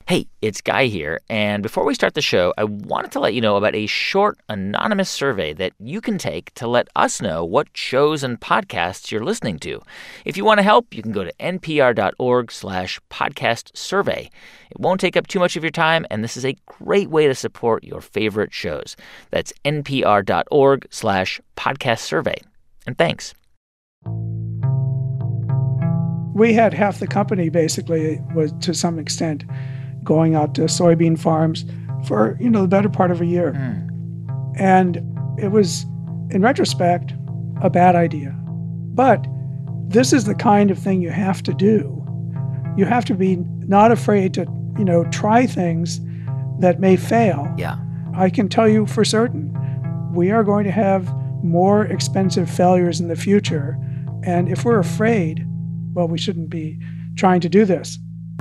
Hey, it's Guy here, and before we start the show, I wanted to let you know about a short, anonymous survey that you can take to let us know what shows and podcasts you're listening to. If you want to help, you can go to npr.org/podcast survey. It won't take up too much of your time, and this is a great way to support your favorite shows. That's npr.org/podcast survey. And thanks. We had half the company basically was to some extent going out to soybean farms for, the better part of a year. And it was, in retrospect, a bad idea. But this is the kind of thing you have to do. You have to be not afraid to, try things that may fail. Yeah. I can tell you for certain, we are going to have more expensive failures in the future. And if we're afraid, well, we shouldn't be trying to do this.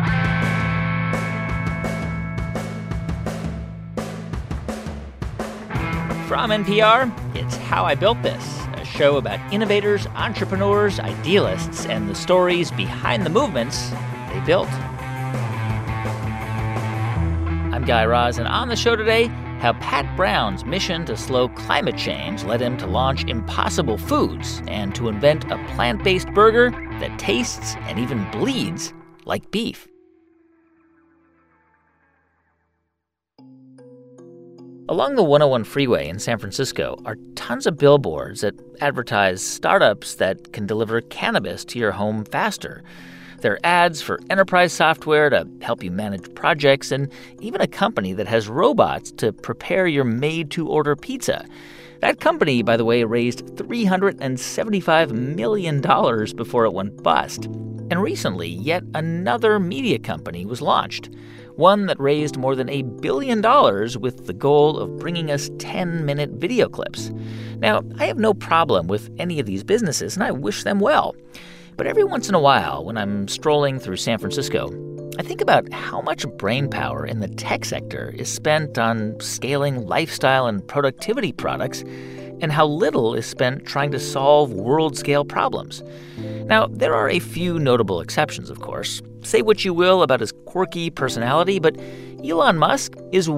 From NPR, it's How I Built This, a show about innovators, entrepreneurs, idealists, and the stories behind the movements they built. I'm Guy Raz, and on the show today, how Pat Brown's mission to slow climate change led him to launch Impossible Foods and to invent a plant-based burger that tastes and even bleeds like beef. Along the 101 freeway in San Francisco are tons of billboards that advertise startups that can deliver cannabis to your home faster. There are ads for enterprise software to help you manage projects and even a company that has robots to prepare your made-to-order pizza. That company, by the way, raised $375 million before it went bust. And recently, yet another media company was launched, one that raised more than $1 billion with the goal of bringing us 10-minute video clips. Now, I have no problem with any of these businesses, and I wish them well. But every once in a while, when I'm strolling through San Francisco, I think about how much brainpower in the tech sector is spent on scaling lifestyle and productivity products and how little is spent trying to solve world-scale problems. Now, there are a few notable exceptions, of course. Say what you will about his quirky personality, but Elon Musk is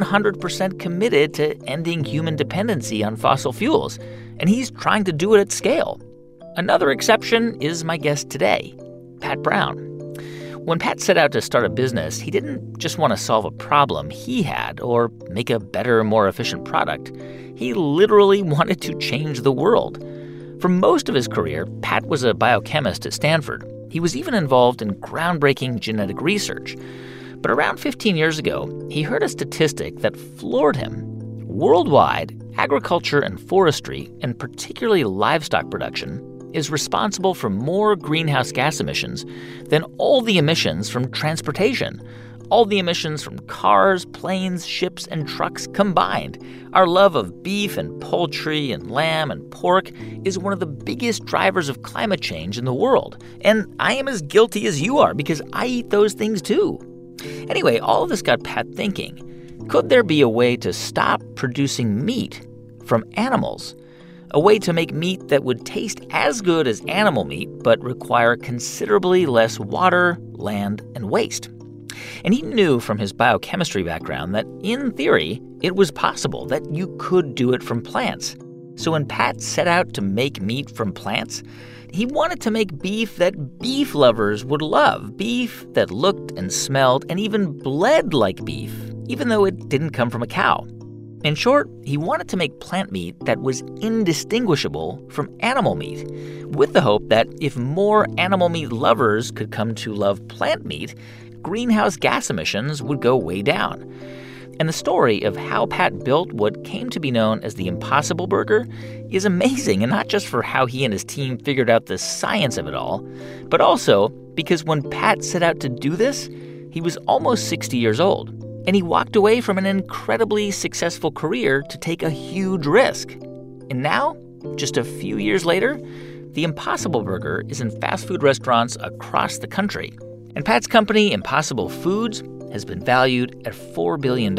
100% committed to ending human dependency on fossil fuels, and he's trying to do it at scale. Another exception is my guest today, Pat Brown. When Pat set out to start a business, he didn't just want to solve a problem he had or make a better, more efficient product. He literally wanted to change the world. For most of his career, Pat was a biochemist at Stanford. He was even involved in groundbreaking genetic research. But around 15 years ago, he heard a statistic that floored him. Worldwide, agriculture and forestry, and particularly livestock production, is responsible for more greenhouse gas emissions than all the emissions from transportation, all the emissions from cars, planes, ships, and trucks combined. Our love of beef and poultry and lamb and pork is one of the biggest drivers of climate change in the world. And I am as guilty as you are because I eat those things too. Anyway, all of this got Pat thinking, could there be a way to stop producing meat from animals? A way to make meat that would taste as good as animal meat but require considerably less water, land, and waste. And he knew from his biochemistry background that, in theory, it was possible that you could do it from plants. So when Pat set out to make meat from plants, he wanted to make beef that beef lovers would love, beef that looked and smelled and even bled like beef, even though it didn't come from a cow. In short, he wanted to make plant meat that was indistinguishable from animal meat, with the hope that if more animal meat lovers could come to love plant meat, greenhouse gas emissions would go way down. And the story of how Pat built what came to be known as the Impossible Burger is amazing, and not just for how he and his team figured out the science of it all, but also because when Pat set out to do this, he was almost 60 years old. And he walked away from an incredibly successful career to take a huge risk. And now, just a few years later, the Impossible Burger is in fast food restaurants across the country. And Pat's company, Impossible Foods, has been valued at $4 billion.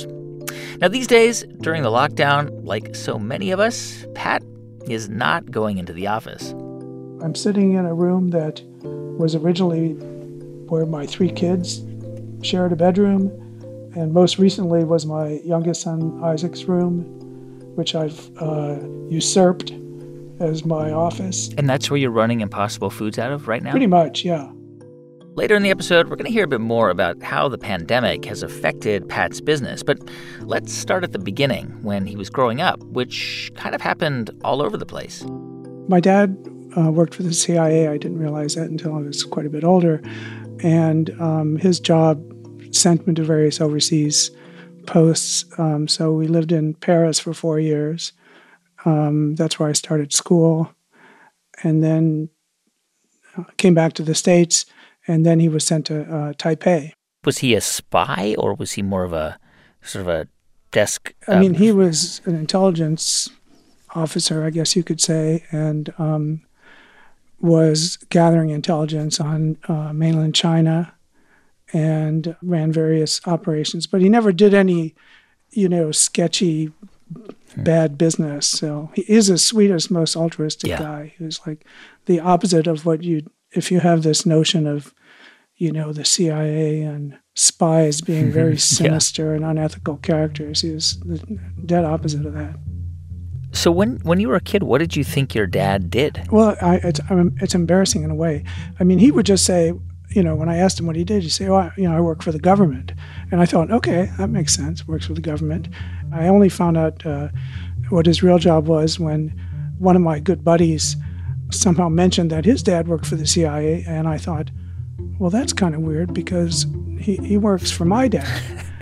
Now, these days, during the lockdown, like so many of us, Pat is not going into the office. I'm sitting in a room that was originally where my 3 kids shared a bedroom, and most recently was my youngest son Isaac's room, which I've usurped as my office. And that's where you're running Impossible Foods out of right now? Pretty much, yeah. Later in the episode, we're going to hear a bit more about how the pandemic has affected Pat's business. But let's start at the beginning, when he was growing up, which kind of happened all over the place. My dad worked for the CIA. I didn't realize that until I was quite a bit older. And his job sent me to various overseas posts. So we lived in Paris for 4 years. That's where I started school. And then came back to the States. And then he was sent to Taipei. Was he a spy, or was he more of a sort of a desk? I mean, he was an intelligence officer, I guess you could say, and was gathering intelligence on mainland China and ran various operations. But he never did any, sketchy, bad business. So he is the sweetest, most altruistic guy. He was like the opposite of what if you have this notion of, the CIA and spies being very sinister and unethical characters. He was the dead opposite of that. So when you were a kid, what did you think your dad did? Well, it's embarrassing in a way. I mean, he would just say, when I asked him what he did, he'd say, I work for the government. And I thought, okay, that makes sense, works for the government. I only found out what his real job was when one of my good buddies somehow mentioned that his dad worked for the CIA, and I thought, well, that's kind of weird because he works for my dad.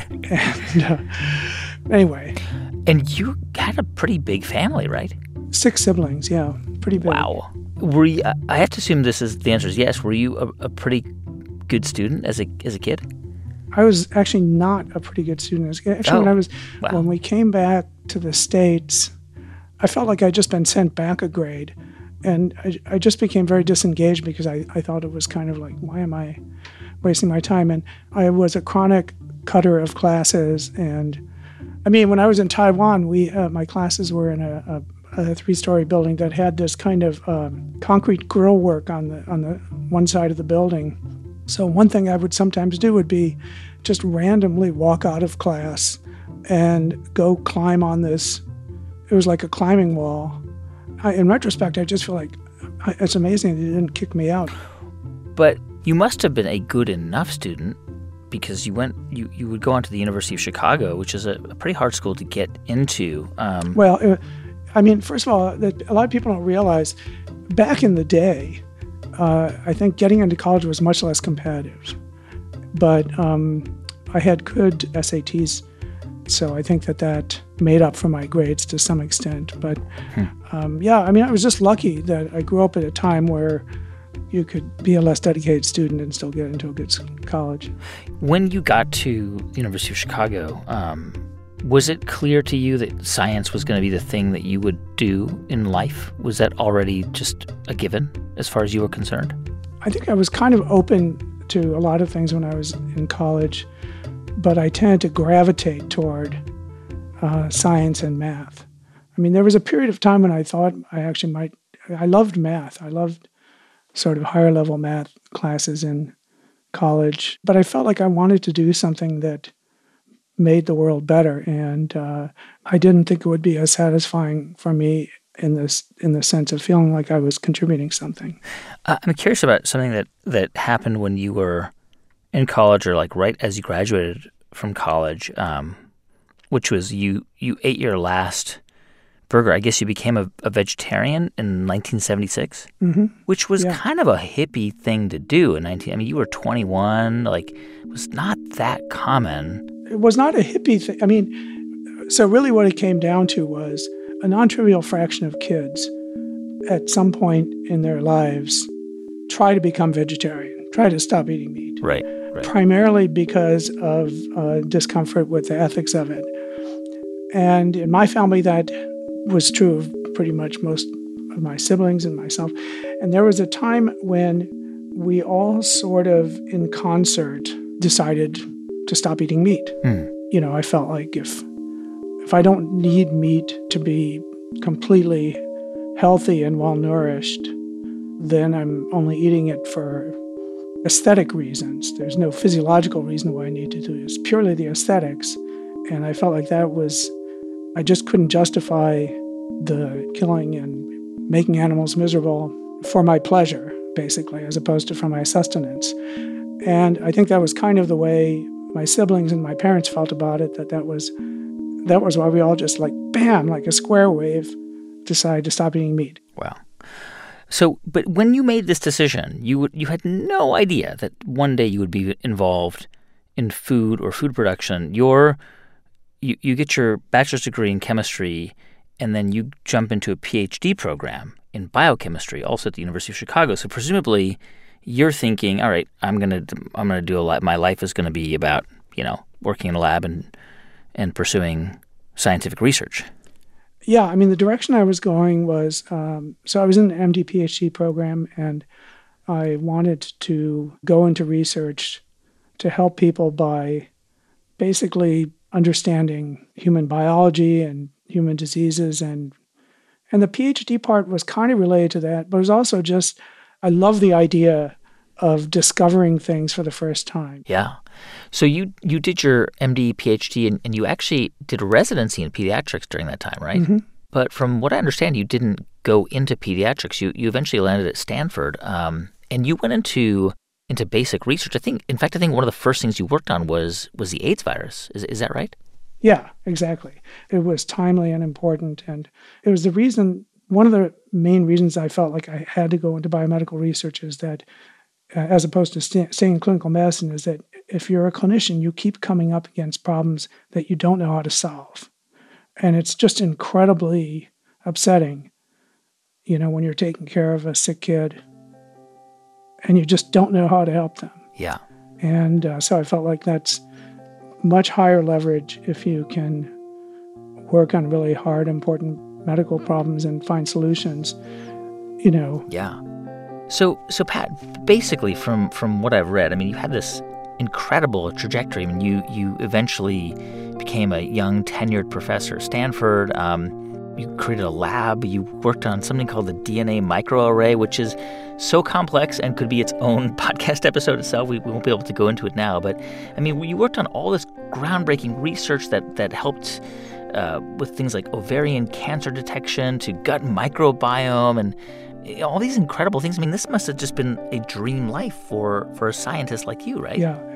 And anyway. And you had a pretty big family, right? 6 siblings, yeah, pretty big. Wow. Were you, I have to assume the answer is yes. Were you a pretty good student as a kid? I was actually not a pretty good student as a kid. Actually, when we came back to the States, I felt like I'd just been sent back a grade. And I just became very disengaged because I thought it was kind of like, why am I wasting my time? And I was a chronic cutter of classes. And I mean, when I was in Taiwan, my classes were in a 3-story building that had this kind of concrete grill work on the one side of the building. So one thing I would sometimes do would be just randomly walk out of class and go climb on this. It was like a climbing wall. In retrospect, I just feel like it's amazing that they didn't kick me out. But you must have been a good enough student because you would go on to the University of Chicago, which is a pretty hard school to get into. First of all, a lot of people don't realize back in the day, I think getting into college was much less competitive. But I had good SATs, so I think that made up for my grades to some extent. But I was just lucky that I grew up at a time where you could be a less dedicated student and still get into a good college. When you got to the University of Chicago, was it clear to you that science was going to be the thing that you would do in life? Was that already just a given as far as you were concerned? I think I was kind of open to a lot of things when I was in college, but I tended to gravitate toward science and math. I mean, there was a period of time when I thought I actually might. I loved math. I loved sort of higher level math classes in college, but I felt like I wanted to do something that made the world better, and I didn't think it would be as satisfying for me in the sense of feeling like I was contributing something. I'm curious about something that happened when you were in college, or like right as you graduated from college, which was you ate your last burger. I guess you became a vegetarian in 1976, which was kind of a hippie thing to do you were 21, like it was not that common. It was not a hippie thing. I mean, so really what it came down to was a non-trivial fraction of kids at some point in their lives try to become vegetarian, try to stop eating meat. Right. Primarily because of discomfort with the ethics of it. And in my family, that was true of pretty much most of my siblings and myself. And there was a time when we all sort of in concert decided to stop eating meat. I felt like if I don't need meat to be completely healthy and well-nourished, then I'm only eating it for aesthetic reasons. There's no physiological reason why I need to do it. It's purely the aesthetics. And I felt like I just couldn't justify the killing and making animals miserable for my pleasure, basically, as opposed to for my sustenance. And I think that was kind of the way my siblings and my parents felt about it, that was why we all just bam, like a square wave, decided to stop eating meat. Wow. So, but when you made this decision, you had no idea that one day you would be involved in food or food production. You get your bachelor's degree in chemistry, and then you jump into a PhD program in biochemistry, also at the University of Chicago. So presumably, you're thinking, all right, I'm gonna do a lot. My life is gonna be about working in a lab and pursuing scientific research. Yeah, I mean, the direction I was going was, so I was in the MD PhD program, and I wanted to go into research to help people by basically understanding human biology and human diseases. And the PhD part was kind of related to that, but it was also just, I love the idea of discovering things for the first time. Yeah. So you did your MD, PhD, and you actually did a residency in pediatrics during that time, right? Mm-hmm. But from what I understand, you didn't go into pediatrics. You eventually landed at Stanford, and you went into basic research. I think one of the first things you worked on was the AIDS virus. Is that right? Yeah, exactly. It was timely and important, and it was one of the main reasons I felt like I had to go into biomedical research is that, as opposed to staying in clinical medicine, is that if you're a clinician, you keep coming up against problems that you don't know how to solve. And it's just incredibly upsetting, when you're taking care of a sick kid and you just don't know how to help them. Yeah. And so I felt like that's much higher leverage if you can work on really hard, important medical problems and find solutions, Yeah. So Pat, basically from what I've read, I mean, you had this incredible trajectory. I mean, you eventually became a young tenured professor at Stanford. You created a lab. You worked on something called the DNA microarray, which is so complex and could be its own podcast episode itself. We won't be able to go into it now. But, I mean, you worked on all this groundbreaking research that helped with things like ovarian cancer detection to gut microbiome and all these incredible things. I mean, this must have just been a dream life for a scientist like you, right? Yeah.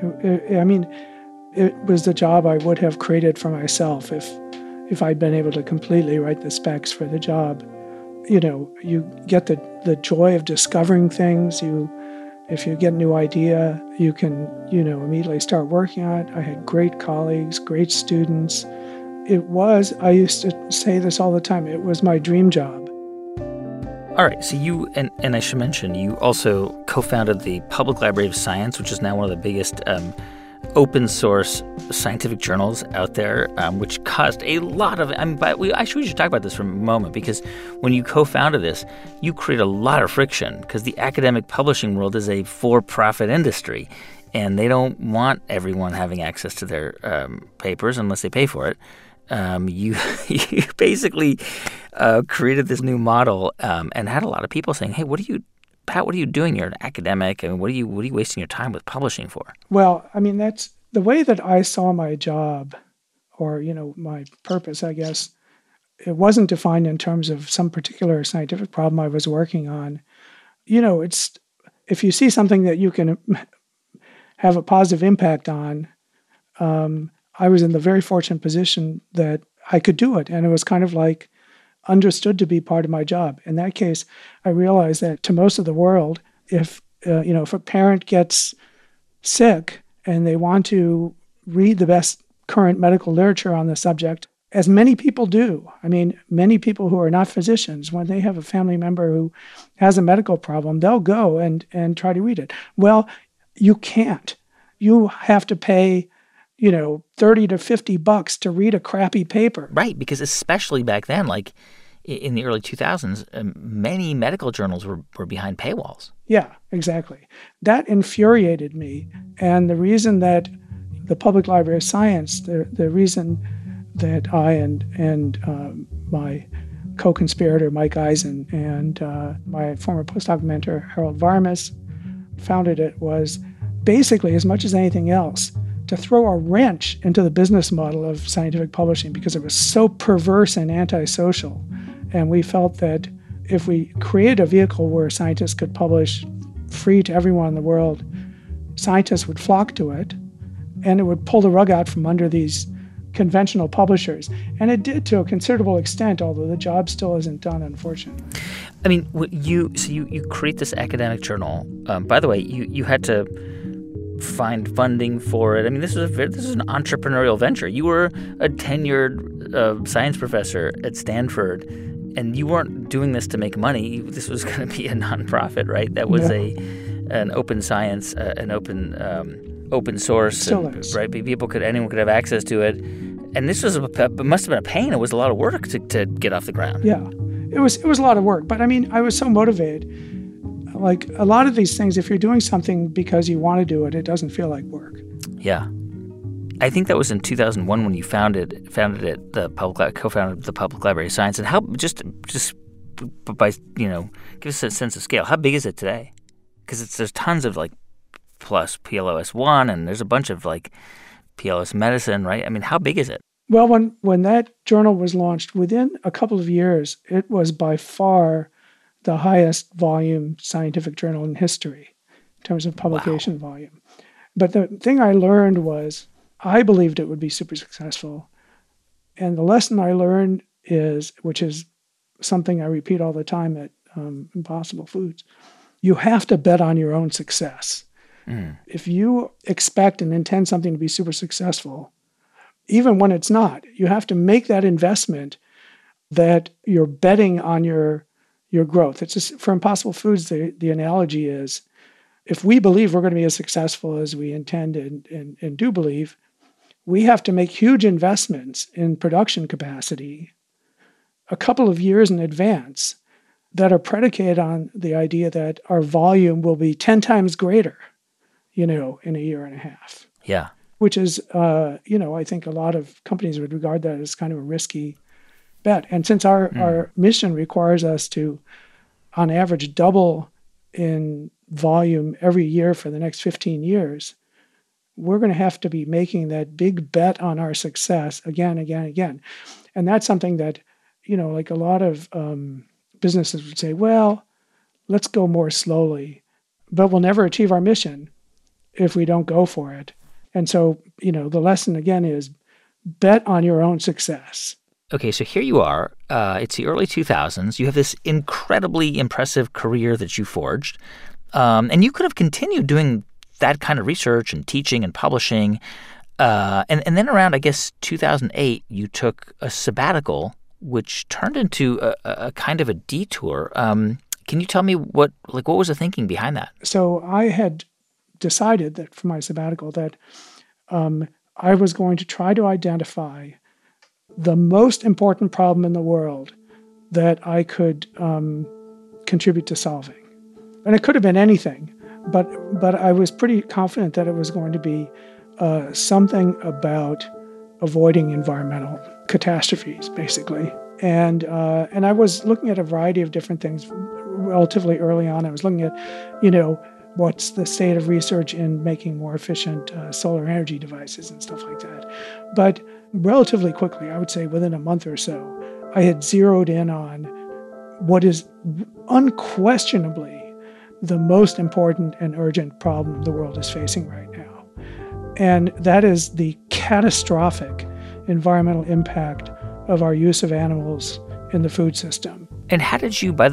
It was the job I would have created for myself if I'd been able to completely write the specs for the job. You get the joy of discovering things. If you get a new idea, you can, immediately start working on it. I had great colleagues, great students. I used to say this all the time, it was my dream job. All right, so you, and I should mention, you also co-founded the Public Library of Science, which is now one of the biggest open source scientific journals out there, which caused a lot of, we should talk about this for a moment, because when you co-founded this, you created a lot of friction, because the academic publishing world is a for-profit industry, and they don't want everyone having access to their papers unless they pay for it. You basically created this new model and had a lot of people saying, "Hey, Pat, what are you doing? You're an academic, and what are you wasting your time with publishing for?" Well, I mean, that's the way that I saw my job, or my purpose, I guess. It wasn't defined in terms of some particular scientific problem I was working on. It's if you see something that you can have a positive impact on. I was in the very fortunate position that I could do it. And it was kind of like understood to be part of my job. In that case, I realized that to most of the world, if a parent gets sick and they want to read the best current medical literature on the subject, as many people do. I mean, many people who are not physicians, when they have a family member who has a medical problem, they'll go and try to read it. Well, you can't. You have to pay $30 to $50 to read a crappy paper. Right, because especially back then, like in the early 2000s, many medical journals were behind paywalls. Yeah, exactly. That infuriated me. And the reason that the Public Library of Science, the reason that I and my co-conspirator, Mike Eisen, and my former postdoc mentor, Harold Varmus, founded it was basically, as much as anything else, to throw a wrench into the business model of scientific publishing because it was so perverse and antisocial. And we felt that if we created a vehicle where scientists could publish free to everyone in the world, scientists would flock to it, and it would pull the rug out from under these conventional publishers. And it did to a considerable extent, although the job still isn't done, unfortunately. I mean, you create this academic journal. By the way, you had to find funding for it. I mean, this is an entrepreneurial venture. You were a tenured science professor at Stanford, and you weren't doing this to make money. This was going to be a nonprofit, right? That was an open science, an open source, still is. Right? Anyone could have access to it. And this was must have been a pain. It was a lot of work to get off the ground. Yeah, it was a lot of work. But I mean, I was so motivated. Like a lot of these things, if you're doing something because you want to do it, it doesn't feel like work. Yeah. I think that was in 2001 when you founded it, co-founded the Public Library of Science. And how just by give us a sense of scale. How big is it today? Because there's tons of plus PLOS1, and there's a bunch of PLOS medicine, right? I mean, how big is it? Well, when that journal was launched, within a couple of years, it was by far the highest volume scientific journal in history in terms of publication volume. But the thing I learned was I believed it would be super successful. And the lesson I learned is, which is something I repeat all the time at Impossible Foods, you have to bet on your own success. If you expect and intend something to be super successful, even when it's not, you have to make that investment that you're betting on your growth. It's just, for Impossible Foods, the analogy is, if we believe we're going to be as successful as we intend and do believe, we have to make huge investments in production capacity a couple of years in advance that are predicated on the idea that our volume will be 10 times greater, in a year and a half. Yeah. Which is, I think a lot of companies would regard that as kind of a risky bet. And since our mission requires us to, on average, double in volume every year for the next 15 years, we're going to have to be making that big bet on our success again. And that's something that, a lot of businesses would say, well, let's go more slowly, but we'll never achieve our mission if we don't go for it. And so, the lesson again is bet on your own success. Okay, so here you are. It's the early 2000s. You have this incredibly impressive career that you forged. And you could have continued doing that kind of research and teaching and publishing. And then around, I guess, 2008, you took a sabbatical, which turned into a kind of a detour. Can you tell me what was the thinking behind that? So I had decided that for my sabbatical that I was going to try to identify the most important problem in the world that I could contribute to solving. And it could have been anything, but I was pretty confident that it was going to be something about avoiding environmental catastrophes, basically. And I was looking at a variety of different things relatively early on. I was looking at, what's the state of research in making more efficient solar energy devices and stuff like that. But relatively quickly, I would say within a month or so, I had zeroed in on what is unquestionably the most important and urgent problem the world is facing right now. And that is the catastrophic environmental impact of our use of animals in the food system. And how did you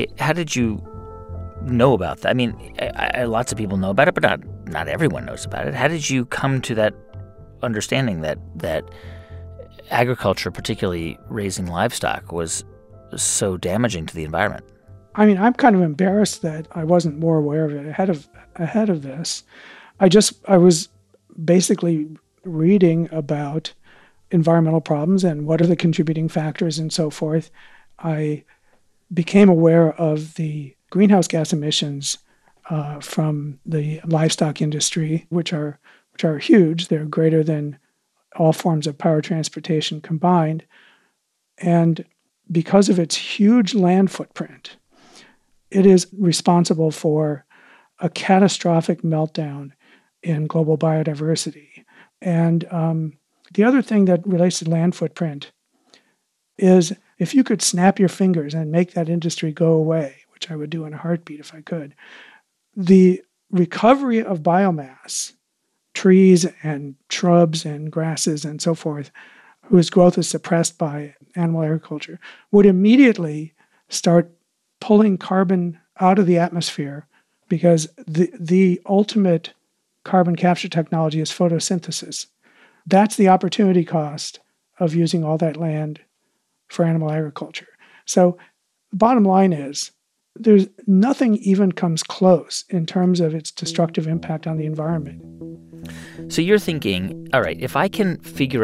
know about that? I mean, lots of people know about it, but not everyone knows about it. How did you come to that understanding that agriculture, particularly raising livestock, was so damaging to the environment? I mean, I'm kind of embarrassed that I wasn't more aware of it ahead of this. I was basically reading about environmental problems and what are the contributing factors and so forth. I became aware of the greenhouse gas emissions from the livestock industry, which are huge. They're greater than all forms of power transportation combined. And because of its huge land footprint, it is responsible for a catastrophic meltdown in global biodiversity. And the other thing that relates to land footprint is if you could snap your fingers and make that industry go away, which I would do in a heartbeat if I could, the recovery of biomass, trees and shrubs and grasses and so forth, whose growth is suppressed by animal agriculture, would immediately start pulling carbon out of the atmosphere, because the ultimate carbon capture technology is photosynthesis. That's the opportunity cost of using all that land for animal agriculture. So the bottom line is there's nothing even comes close in terms of its destructive impact on the environment. So you're thinking, all right, if I can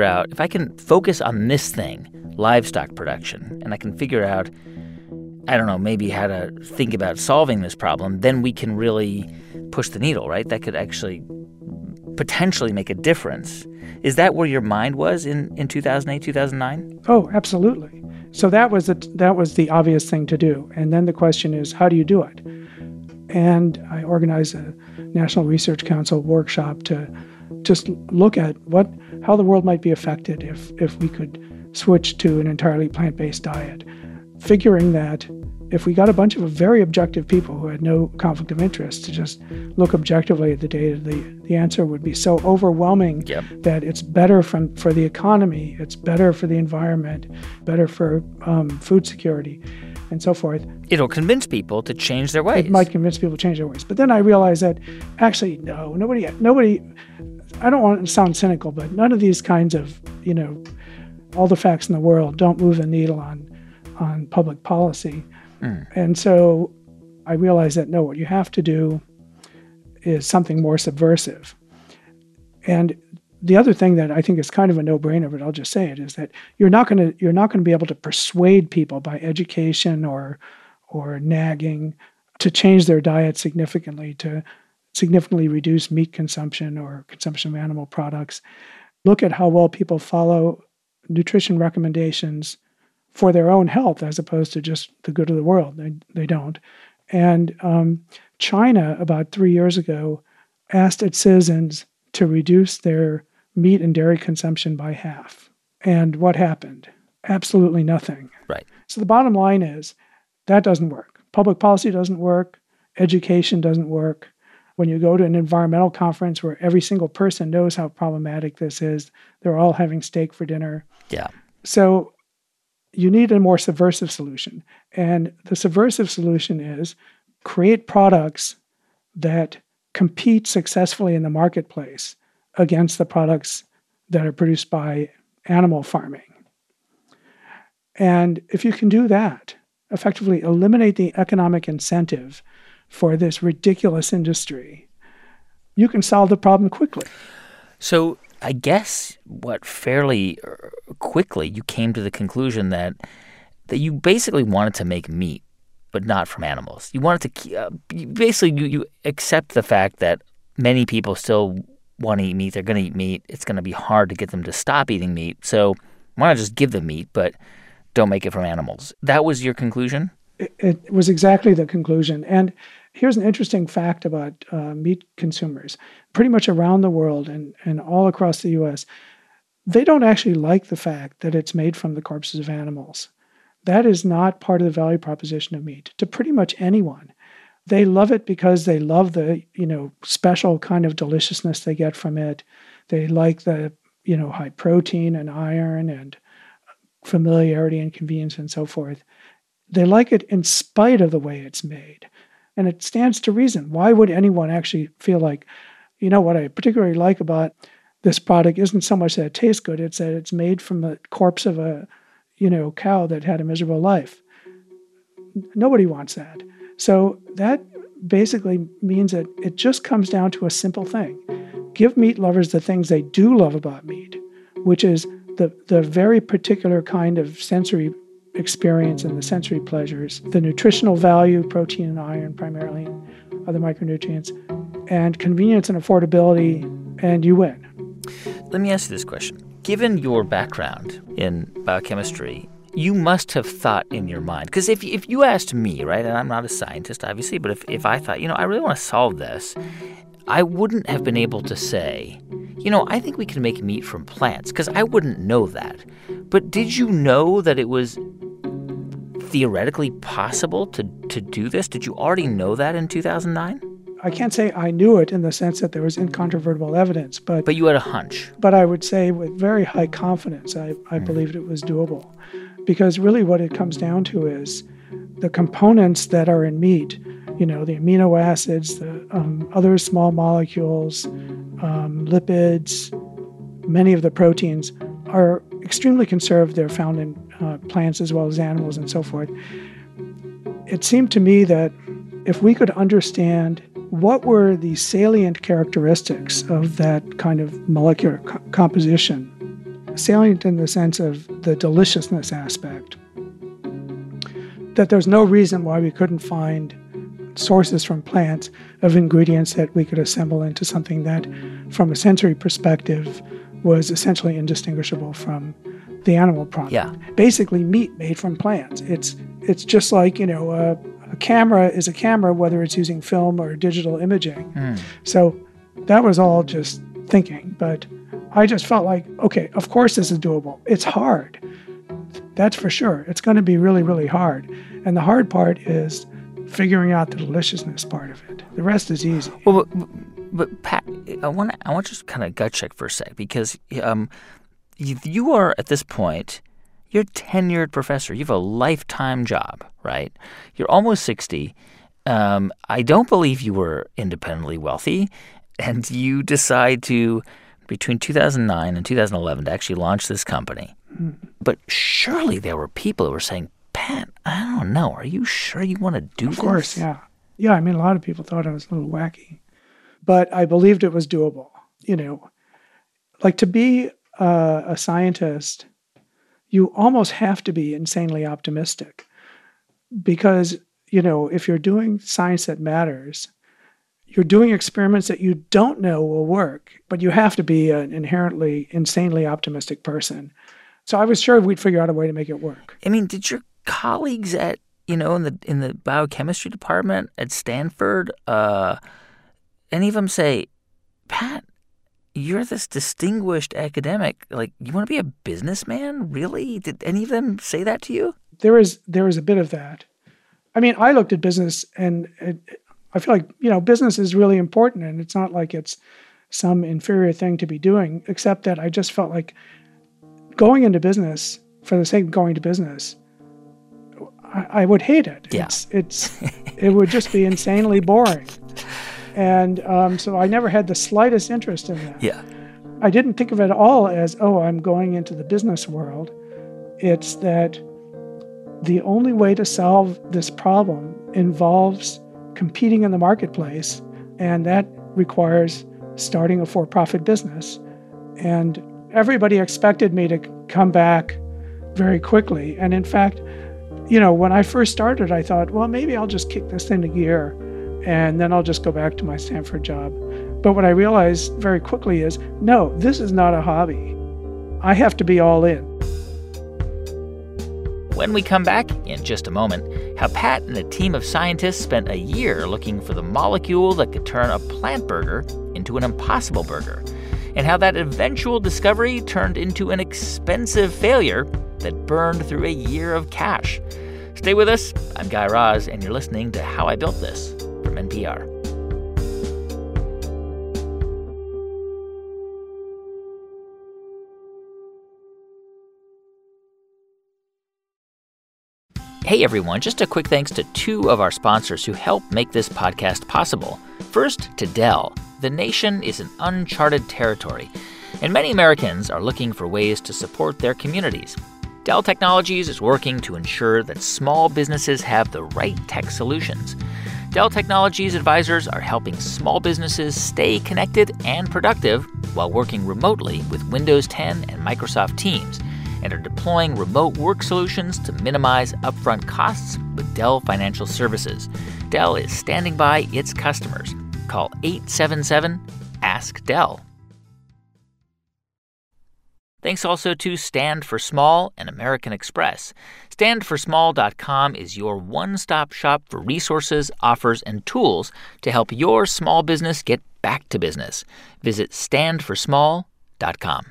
focus on this thing, livestock production, and I can figure out, I don't know, maybe how to think about solving this problem, then we can really push the needle, right? That could actually potentially make a difference. Is that where your mind was in 2008, 2009? Oh, absolutely. So that was the obvious thing to do. And then the question is, how do you do it? And I organized a National Research Council workshop to just look at how the world might be affected if we could switch to an entirely plant-based diet, figuring that if we got a bunch of very objective people who had no conflict of interest to just look objectively at the data, the answer would be so overwhelming that it's better for the economy, it's better for the environment, better for food security, and so forth. It'll convince people to change their ways. It might convince people to change their ways. But then I realized that actually, no, nobody, I don't want to sound cynical, but none of these kinds of, all the facts in the world don't move the needle on public policy. And so I realized that, no, what you have to do is something more subversive. And the other thing that I think is kind of a no-brainer, but I'll just say it, is that you're not going to be able to persuade people by education or nagging to change their diet significantly, to significantly reduce meat consumption or consumption of animal products. Look at how well people follow nutrition recommendations for their own health as opposed to just the good of the world. They don't. And China, about 3 years ago, asked its citizens to reduce their meat and dairy consumption by half. And what happened? Absolutely nothing. Right. So the bottom line is that doesn't work. Public policy doesn't work. Education doesn't work. When you go to an environmental conference where every single person knows how problematic this is, they're all having steak for dinner. Yeah. So you need a more subversive solution. And the subversive solution is create products that compete successfully in the marketplace against the products that are produced by animal farming. And if you can do that, effectively eliminate the economic incentive for this ridiculous industry, you can solve the problem quickly. So I guess fairly quickly you came to the conclusion that you basically wanted to make meat, but not from animals. You wanted to you accept the fact that many people still want to eat meat. They're going to eat meat. It's going to be hard to get them to stop eating meat. So why not just give them meat, but don't make it from animals? That was your conclusion? It was exactly the conclusion. And here's an interesting fact about meat consumers. Pretty much around the world and all across the U.S., they don't actually like the fact that it's made from the corpses of animals. That is not part of the value proposition of meat to pretty much anyone. They love it because they love the, special kind of deliciousness they get from it. They like the, high protein and iron and familiarity and convenience and so forth. They like it in spite of the way it's made. And it stands to reason. Why would anyone actually feel like, what I particularly like about this product isn't so much that it tastes good, it's that it's made from the corpse of a, cow that had a miserable life. Nobody wants that. So that basically means that it just comes down to a simple thing. Give meat lovers the things they do love about meat, which is the very particular kind of sensory experience and the sensory pleasures, the nutritional value, protein and iron primarily, and other micronutrients, and convenience and affordability, and you win. Let me ask you this question. Given your background in biochemistry, you must have thought in your mind, because if you asked me, right, and I'm not a scientist, obviously, but if I thought, I really want to solve this, I wouldn't have been able to say, I think we can make meat from plants, because I wouldn't know that. But did you know that it was theoretically possible to do this? Did you already know that in 2009? I can't say I knew it in the sense that there was incontrovertible evidence, but you had a hunch. But I would say with very high confidence, I believed it was doable. Because really what it comes down to is the components that are in meat, the amino acids, the other small molecules, lipids, many of the proteins are extremely conserved. They're found in plants as well as animals and so forth. It seemed to me that if we could understand what were the salient characteristics of that kind of molecular composition, salient in the sense of the deliciousness aspect, that there's no reason why we couldn't find sources from plants of ingredients that we could assemble into something that, from a sensory perspective, was essentially indistinguishable from the animal product. Yeah. Basically, meat made from plants. It's just like, a camera is a camera, whether it's using film or digital imaging. So that was all just thinking. But I just felt like, okay, of course this is doable. It's hard. That's for sure. It's going to be really, really hard. And the hard part is figuring out the deliciousness part of it. The rest is easy. Well, but Pat, I want to just kind of gut check for a sec, because you are, at this point, you're a tenured professor. You have a lifetime job, right? You're almost 60. I don't believe you were independently wealthy, and you decide to, between 2009 and 2011, to actually launch this company. But surely there were people who were saying, Pat, I don't know. Are you sure you want to do this? Of course, yeah. Yeah, a lot of people thought I was a little wacky. But I believed it was doable. Like to be a scientist, you almost have to be insanely optimistic. Because, if you're doing science that matters, you're doing experiments that you don't know will work, but you have to be an inherently insanely optimistic person. So I was sure we'd figure out a way to make it work. Did your colleagues at, in the biochemistry department at Stanford, any of them say, Pat, you're this distinguished academic. Like, you want to be a businessman? Really? Did any of them say that to you? There was a bit of that. I looked at business and I feel like, business is really important, and it's not like it's some inferior thing to be doing, except that I just felt like going into business for the sake of going to business, I would hate it. Yeah. It would just be insanely boring. And so I never had the slightest interest in that. Yeah. I didn't think of it at all as, I'm going into the business world. It's that the only way to solve this problem involves competing in the marketplace, and that requires starting a for-profit business. And everybody expected me to come back very quickly. And in fact, when I first started, I thought, well, maybe I'll just kick this into gear and then I'll just go back to my Stanford job. But what I realized very quickly is, no, this is not a hobby. I have to be all in. When we come back, in just a moment, how Pat and a team of scientists spent a year looking for the molecule that could turn a plant burger into an impossible burger, and how that eventual discovery turned into an expensive failure that burned through a year of cash. Stay with us. I'm Guy Raz, and you're listening to How I Built This from NPR. Hey everyone, just a quick thanks to two of our sponsors who help make this podcast possible. First, to Dell. The nation is an uncharted territory, and many Americans are looking for ways to support their communities. Dell Technologies is working to ensure that small businesses have the right tech solutions. Dell Technologies advisors are helping small businesses stay connected and productive while working remotely with Windows 10 and Microsoft Teams, and are deploying remote work solutions to minimize upfront costs with Dell Financial Services. Dell is standing by its customers. Call 877-ASK-DELL. Thanks also to Stand for Small and American Express. StandForSmall.com is your one-stop shop for resources, offers, and tools to help your small business get back to business. Visit StandForSmall.com.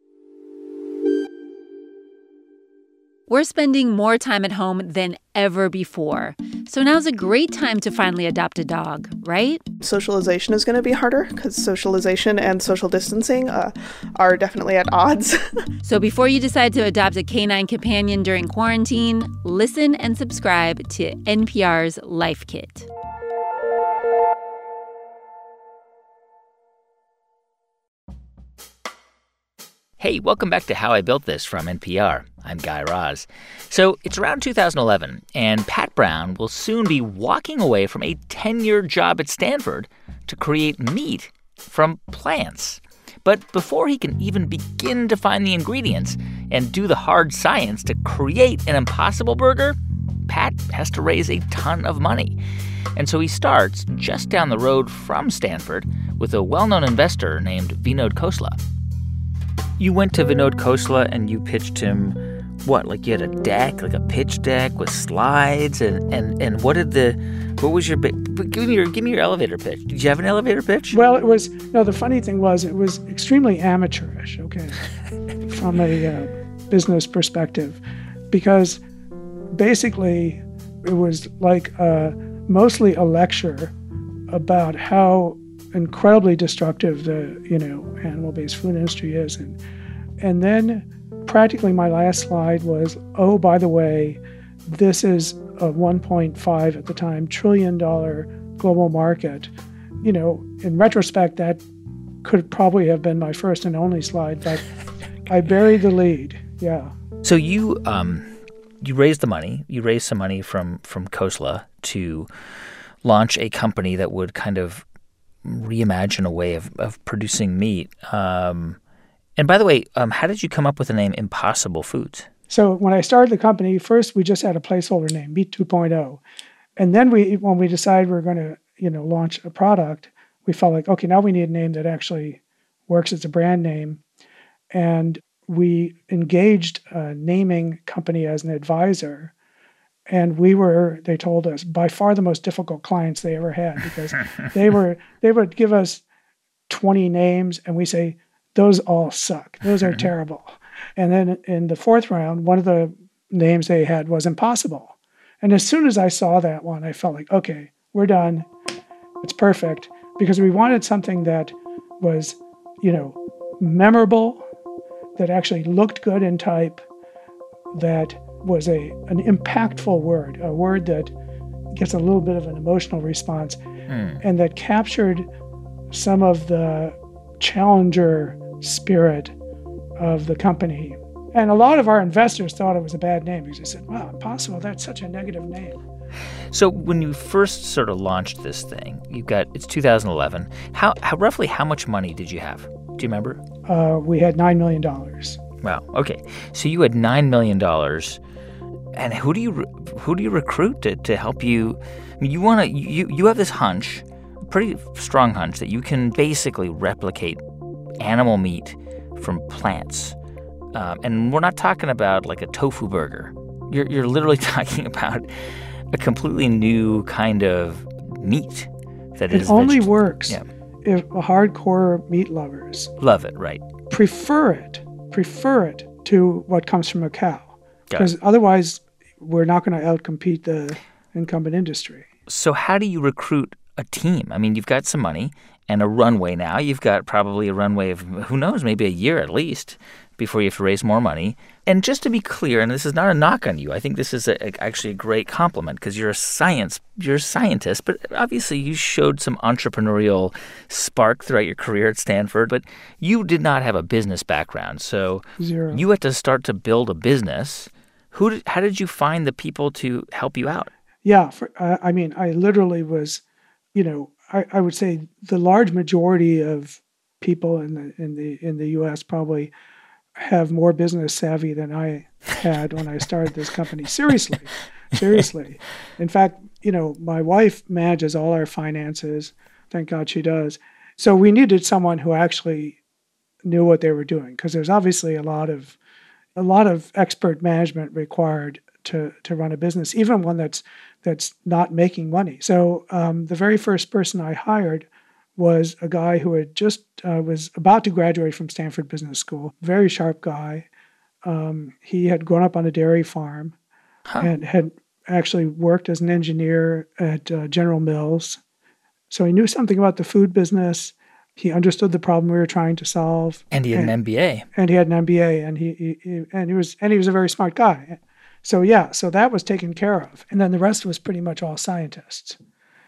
We're spending more time at home than ever before. So now's a great time to finally adopt a dog, right? Socialization is going to be harder because socialization and social distancing are definitely at odds. So before you decide to adopt a canine companion during quarantine, listen and subscribe to NPR's Life Kit. Hey, welcome back to How I Built This from NPR. I'm Guy Raz. So it's around 2011, and Pat Brown will soon be walking away from a 10-year job at Stanford to create meat from plants. But before he can even begin to find the ingredients and do the hard science to create an Impossible Burger, Pat has to raise a ton of money. And so he starts just down the road from Stanford with a well-known investor named Vinod Khosla. You went to Vinod Khosla and you pitched him, what, like you had a deck, like a pitch deck with slides, and what was your give me your elevator pitch. Did you have an elevator pitch? Well, the funny thing was it was extremely amateurish, okay, from a business perspective, because basically it was like mostly a lecture about how incredibly destructive the animal-based food industry is, and then practically my last slide was, oh, by the way, this is a 1.5 at the time $trillion global market. In retrospect, that could probably have been my first and only slide, but I buried the lead. Yeah. So you raised the money. You raised some money from Khosla to launch a company that would kind of reimagine a way of producing meat. And by the way, how did you come up with the name Impossible Foods? So when I started the company, first we just had a placeholder name, Meat 2.0. And then when we decided we were going to, launch a product, we felt like, okay, now we need a name that actually works as a brand name. And we engaged a naming company as an advisor. And they told us, by far the most difficult clients they ever had, because they would give us 20 names and we say, those all suck. Those are terrible. And then in the fourth round, one of the names they had was Impossible. And as soon as I saw that one, I felt like, okay, we're done. It's perfect, because we wanted something that was, memorable, that actually looked good in type, that was an impactful word, a word that gets a little bit of an emotional response, and that captured some of the challenger spirit of the company. And a lot of our investors thought it was a bad name because they said, wow, Impossible, that's such a negative name. So when you first sort of launched this thing, it's 2011. Roughly how much money did you have? Do you remember? We had $9 million. Wow. Okay. So you had $9 million. And who do you recruit to help you? I mean, you have this hunch, a pretty strong hunch, that you can basically replicate animal meat from plants. And we're not talking about like a tofu burger. You're literally talking about a completely new kind of meat that is only works if hardcore meat lovers love it, right? Prefer it to what comes from a cow. Because otherwise, we're not going to outcompete the incumbent industry. So how do you recruit a team? I mean, you've got some money and a runway now. You've got probably a runway of, who knows, maybe a year at least before you have to raise more money. And just to be clear, and this is not a knock on you, I think this is actually a great compliment, because you're a scientist, but obviously you showed some entrepreneurial spark throughout your career at Stanford, but you did not have a business background. So Zero. You had to start to build a business. How did you find the people to help you out? Yeah, I literally was, I would say the large majority of people in the U.S. probably have more business savvy than I had when I started this company. Seriously. In fact, my wife manages all our finances. Thank God she does. So we needed someone who actually knew what they were doing, because there's obviously a lot of expert management required to run a business, even one that's not making money. So the very first person I hired was a guy who had just was about to graduate from Stanford Business School. Very sharp guy. He had grown up on a dairy farm and had actually worked as an engineer at General Mills. So he knew something about the food business. He understood the problem we were trying to solve. And he had an MBA. And he had an MBA, and he was a very smart guy. So that was taken care of. And then the rest was pretty much all scientists.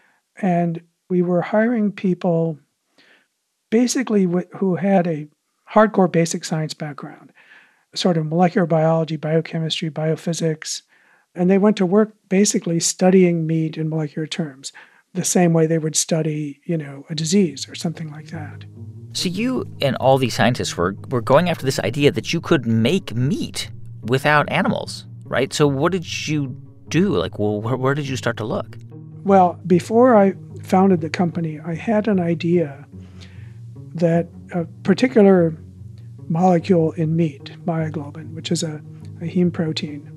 And we were hiring people basically who had a hardcore basic science background, sort of molecular biology, biochemistry, biophysics. And they went to work basically studying meat in molecular terms, the same way they would study, a disease or something like that. So you and all these scientists were going after this idea that you could make meat without animals, right? So what did you do? Where did you start to look? Well, before I founded the company, I had an idea that a particular molecule in meat, myoglobin, which is a heme protein,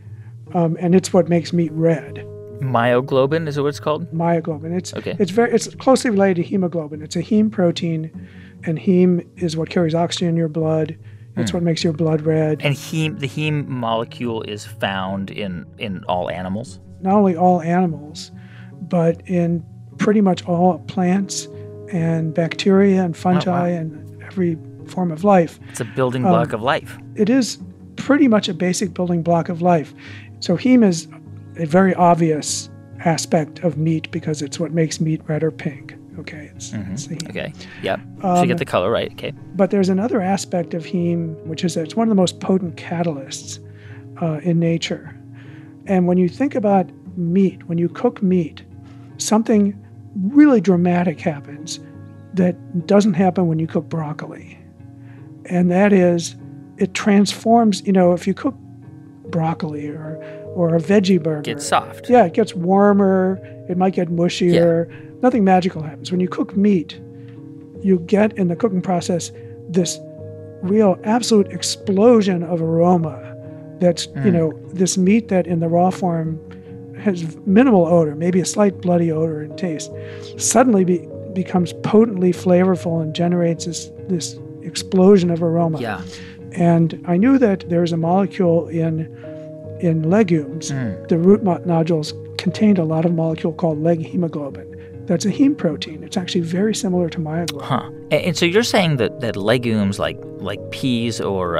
and it's what makes meat red. Myoglobin is what it's called? Myoglobin. It's closely related to hemoglobin. It's a heme protein, and heme is what carries oxygen in your blood. It's what makes your blood red. And the heme molecule is found in all animals? Not only all animals, but in pretty much all plants and bacteria and fungi and every form of life. It's a building block of life. It is pretty much a basic building block of life. So heme is a very obvious aspect of meat because it's what makes meat red or pink. Okay, it's the heme. Okay, yep. So you get the color right, okay. But there's another aspect of heme, which is that it's one of the most potent catalysts in nature. And when you think about meat, when you cook meat, something really dramatic happens that doesn't happen when you cook broccoli. And that is, it transforms, if you cook broccoli or a veggie burger. It gets soft. Yeah, it gets warmer. It might get mushier. Yeah. Nothing magical happens. When you cook meat, you get in the cooking process this real absolute explosion of aroma. That's, this meat that in the raw form has minimal odor, maybe a slight bloody odor and taste, suddenly becomes potently flavorful and generates this explosion of aroma. Yeah. And I knew that there was a molecule in legumes. The root nodules contained a lot of molecule called leg hemoglobin. That's a heme protein. It's actually very similar to myoglobin. Huh. And so you're saying that legumes like peas or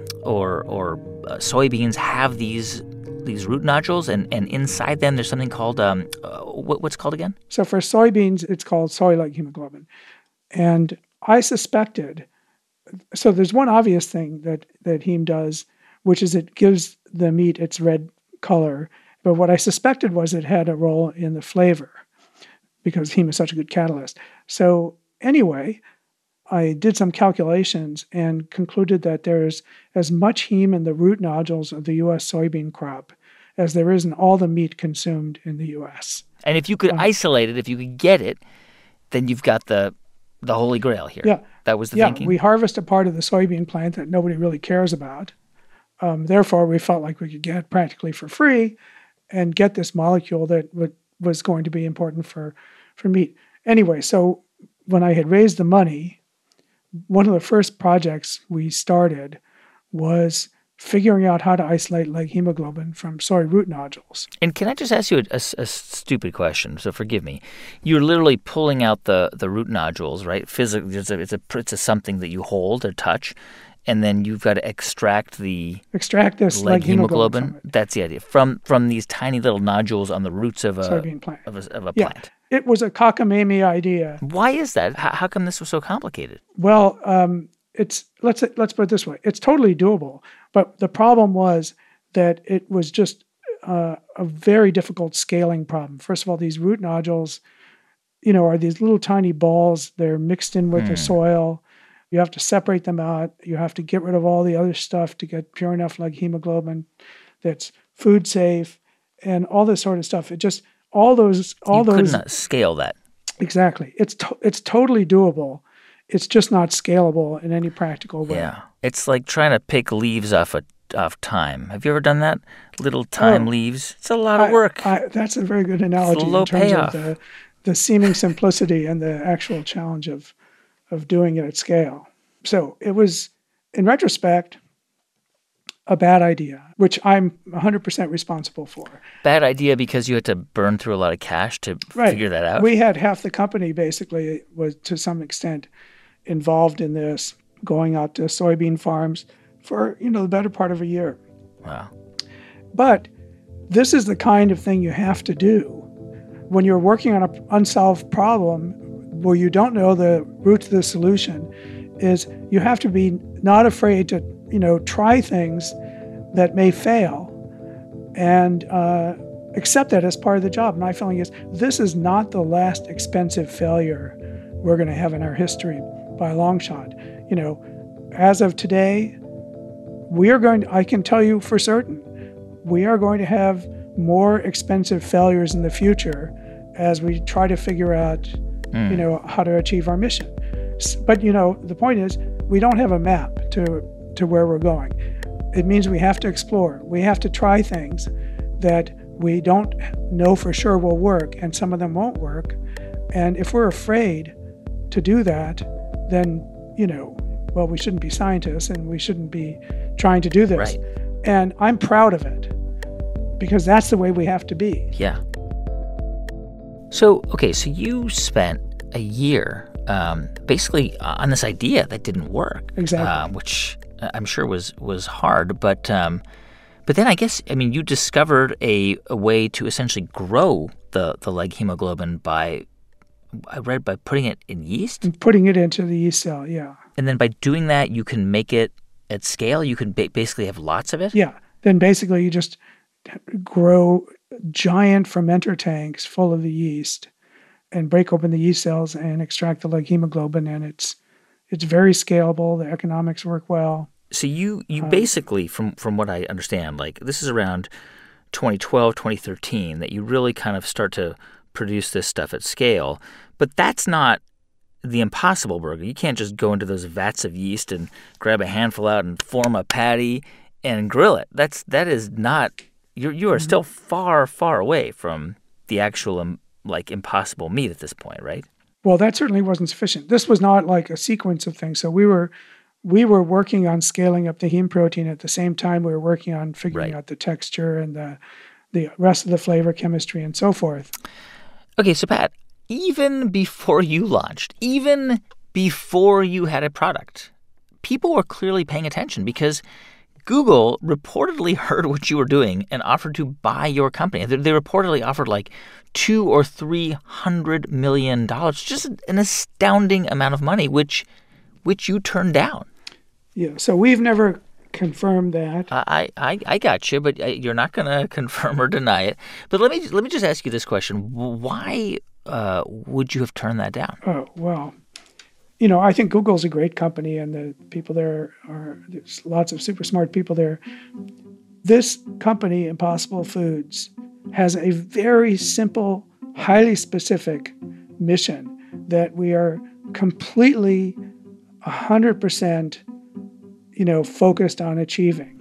soybeans have these root nodules, and inside them there's something called what's called again? So for soybeans, it's called soy leg hemoglobin. And I suspected, so there's one obvious thing that heme does, which is it gives the meat its red color. But what I suspected was it had a role in the flavor, because heme is such a good catalyst. So anyway, I did some calculations and concluded that there's as much heme in the root nodules of the U.S. soybean crop as there is in all the meat consumed in the U.S. And if you could isolate it, if you could get it, then you've got the holy grail here. Yeah. That was the thinking? Yeah, we harvest a part of the soybean plant that nobody really cares about. Therefore, we felt like we could get it practically for free and get this molecule that was going to be important for meat. Anyway, so when I had raised the money, one of the first projects we started was figuring out how to isolate leg hemoglobin from soy root nodules. And can I just ask you a stupid question? So forgive me. You're literally pulling out the root nodules, right? Physically, it's a something that you hold or touch, and then you've got to extract this leg hemoglobin. That's the idea from these tiny little nodules on the roots of a soybean plant. Of a plant. It was a cockamamie idea. Why is that? How come this was so complicated? Well, let's put it this way: it's totally doable. But the problem was that it was just a very difficult scaling problem. First of all, these root nodules, are these little tiny balls. They're mixed in with the soil. You have to separate them out. You have to get rid of all the other stuff to get pure enough leg hemoglobin that's food safe and all this sort of stuff. It just you could not scale that. Exactly. It's totally doable. it's just not scalable in any practical way. Yeah. It's like trying to pick leaves off thyme. Have you ever done that? Little thyme leaves. It's a lot of work. That's a very good analogy in terms payoff. Of the seeming simplicity and the actual challenge of doing it at scale. So it was, in retrospect, a bad idea, which I'm 100% responsible for. Bad idea because you had to burn through a lot of cash to figure that out? We had half the company basically was to some extent involved in this, going out to soybean farms for, the better part of a year. Wow. But this is the kind of thing you have to do when you're working on an unsolved problem where you don't know the root to the solution. Is you have to be not afraid to, try things that may fail and accept that as part of the job. My feeling is this is not the last expensive failure we're going to have in our history by a long shot. As of today, I can tell you for certain, we are going to have more expensive failures in the future as we try to figure out, how to achieve our mission. But, the point is, we don't have a map to where we're going. It means we have to explore. We have to try things that we don't know for sure will work, and some of them won't work. And if we're afraid to do that, then, we shouldn't be scientists and we shouldn't be trying to do this. Right. And I'm proud of it because that's the way we have to be. Yeah. So you spent a year basically on this idea that didn't work. Exactly. Which I'm sure was hard. But then I guess, you discovered a way to essentially grow the leg hemoglobin by putting it in yeast? And putting it into the yeast cell, yeah. And then by doing that, you can make it at scale? You can basically have lots of it? Yeah. Then basically you just grow giant fermenter tanks full of the yeast and break open the yeast cells and extract the leg hemoglobin, and it's very scalable. The economics work well. So you basically, from what I understand, like this is around 2012, 2013 that you really kind of start to produce this stuff at scale. But that's not the Impossible Burger. You can't just go into those vats of yeast and grab a handful out and form a patty and grill it. That is not. You are still far, far away from the actual impossible meat at this point, right? Well, that certainly wasn't sufficient. This was not like a sequence of things. So we were working on scaling up the heme protein at the same time we were working on figuring out the texture and the rest of the flavor chemistry and so forth. Okay, so Pat, even before you launched, even before you had a product, people were clearly paying attention because Google reportedly heard what you were doing and offered to buy your company. They reportedly offered $200 or $300 million, just an astounding amount of money, which you turned down. Yeah, so we've never confirmed that. I got you, but you're not going to confirm or deny it. But let me just ask you this question: why would you have turned that down? Oh well, I think Google's a great company, and the people there's lots of super smart people there. This company, Impossible Foods, has a very simple, highly specific mission that we are completely 100%, focused on achieving.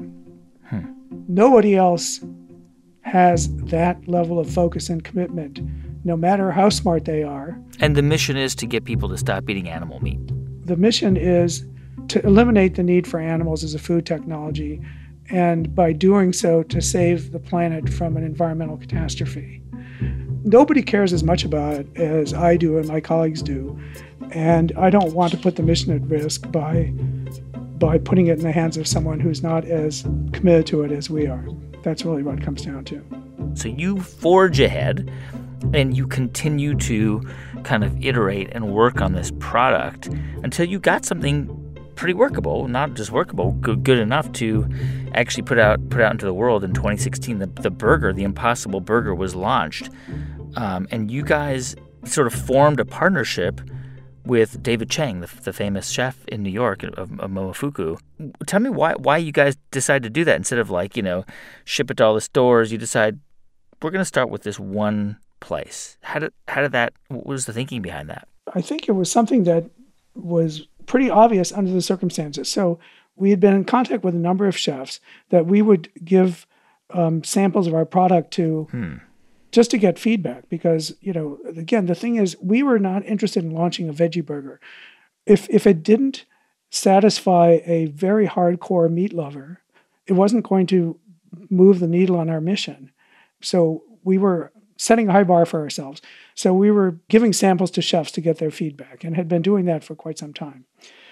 Nobody else has that level of focus and commitment, no matter how smart they are. And the mission is to get people to stop eating animal meat. The mission is to eliminate the need for animals as a food technology, and by doing so, to save the planet from an environmental catastrophe. Nobody cares as much about it as I do and my colleagues do, and I don't want to put the mission at risk by putting it in the hands of someone who's not as committed to it as we are. That's really what it comes down to. So you forge ahead, and you continue to kind of iterate and work on this product until you got something pretty workable, not just workable, good enough to actually put out into the world. In 2016, the burger, the Impossible Burger, was launched, and you guys sort of formed a partnership with David Chang, the famous chef in New York of Momofuku. Tell me why you guys decided to do that instead of ship it to all the stores. You decide we're going to start with this one place. How did that? What was the thinking behind that? I think it was something that was pretty obvious under the circumstances. So we had been in contact with a number of chefs that we would give samples of our product to just to get feedback. Because, again, the thing is, we were not interested in launching a veggie burger. If it didn't satisfy a very hardcore meat lover, it wasn't going to move the needle on our mission. So we were setting a high bar for ourselves. So we were giving samples to chefs to get their feedback and had been doing that for quite some time.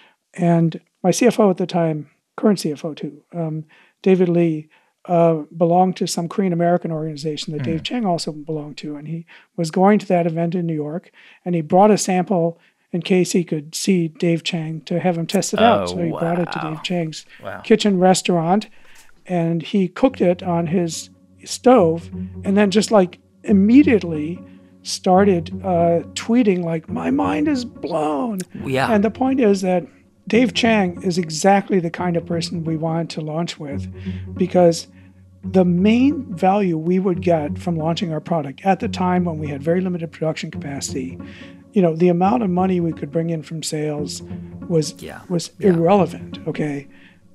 And my CFO at the time, current CFO too, David Lee, belonged to some Korean American organization that Dave Chang also belonged to. And he was going to that event in New York, and he brought a sample in case he could see Dave Chang to have him test it out. So he brought it to Dave Chang's kitchen restaurant, and he cooked it on his stove, and then just like immediately started tweeting like, "My mind is blown." Yeah. And the point is that Dave Chang is exactly the kind of person we wanted to launch with, because the main value we would get from launching our product at the time when we had very limited production capacity, the amount of money we could bring in from sales was irrelevant. Okay.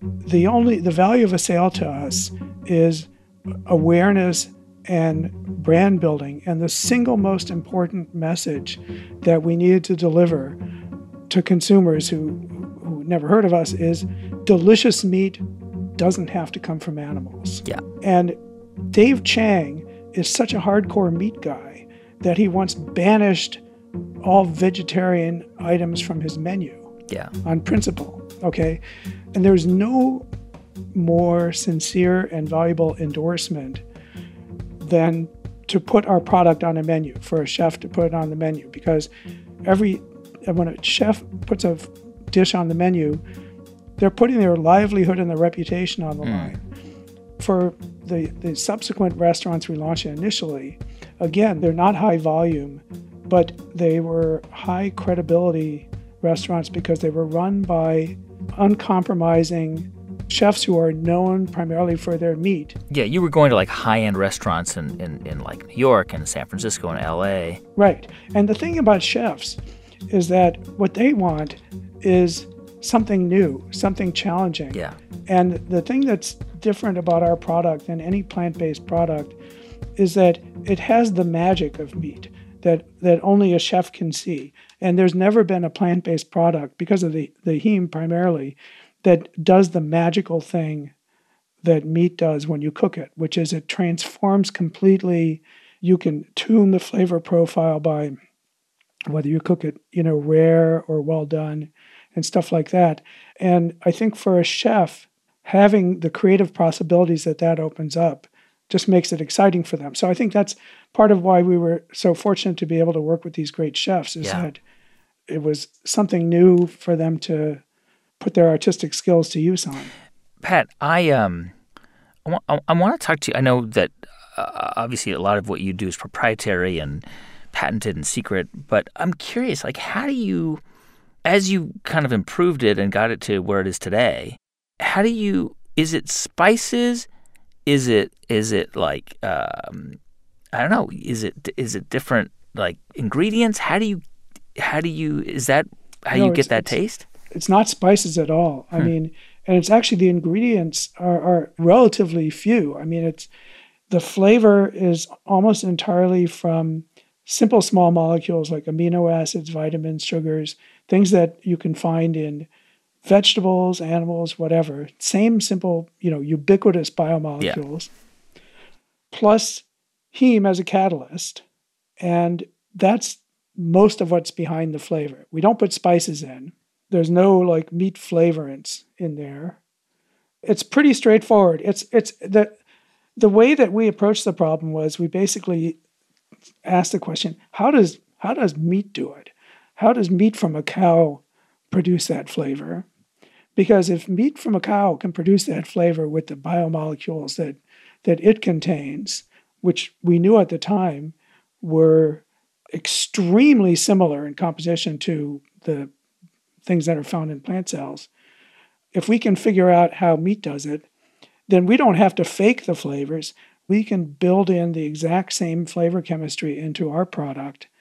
The value of a sale to us is awareness and brand building. And the single most important message that we needed to deliver to consumers who never heard of us is delicious meat doesn't have to come from animals. Yeah. And Dave Chang is such a hardcore meat guy that he once banished all vegetarian items from his menu. Yeah. On principle. Okay. And there's no more sincere and valuable endorsement than to put our product on a menu, for a chef to put it on the menu, because when a chef puts a dish on the menu, they're putting their livelihood and their reputation on the line. For the subsequent restaurants we launched initially, again, they're not high volume, but they were high credibility restaurants because they were run by uncompromising chefs who are known primarily for their meat. Yeah, you were going to like high-end restaurants in like New York and San Francisco and LA. Right. And the thing about chefs is that what they want is something new, something challenging. Yeah. And the thing that's different about our product than any plant-based product is that it has the magic of meat that only a chef can see. And there's never been a plant-based product, because of the heme primarily, that does the magical thing that meat does when you cook it, which is it transforms completely. You can tune the flavor profile by whether you cook it, rare or well done and stuff like that. And I think for a chef, having the creative possibilities that opens up just makes it exciting for them. So I think that's part of why we were so fortunate to be able to work with these great chefs, is that it was something new for them to put their artistic skills to use on. Pat, I want to talk to you. I know that obviously a lot of what you do is proprietary and patented and secret, but I'm curious, like, how do you, as you kind of improved it and got it to where it is today, is it spices? Is it like, I don't know, is it different like ingredients? How do you get that taste? It's not spices at all. I mean, and it's actually, the ingredients are relatively few. I mean, the flavor is almost entirely from simple small molecules like amino acids, vitamins, sugars, things that you can find in vegetables, animals, whatever. Same simple, ubiquitous biomolecules, plus heme as a catalyst. And that's most of what's behind the flavor. We don't put spices in. There's no like meat flavorants in there. It's pretty straightforward. It's the way that we approached the problem was we basically asked the question, how does meat do it? How does meat from a cow produce that flavor? Because if meat from a cow can produce that flavor with the biomolecules that it contains, which we knew at the time were extremely similar in composition to the things that are found in plant cells, if we can figure out how meat does it, then we don't have to fake the flavors. We can build in the exact same flavor chemistry into our product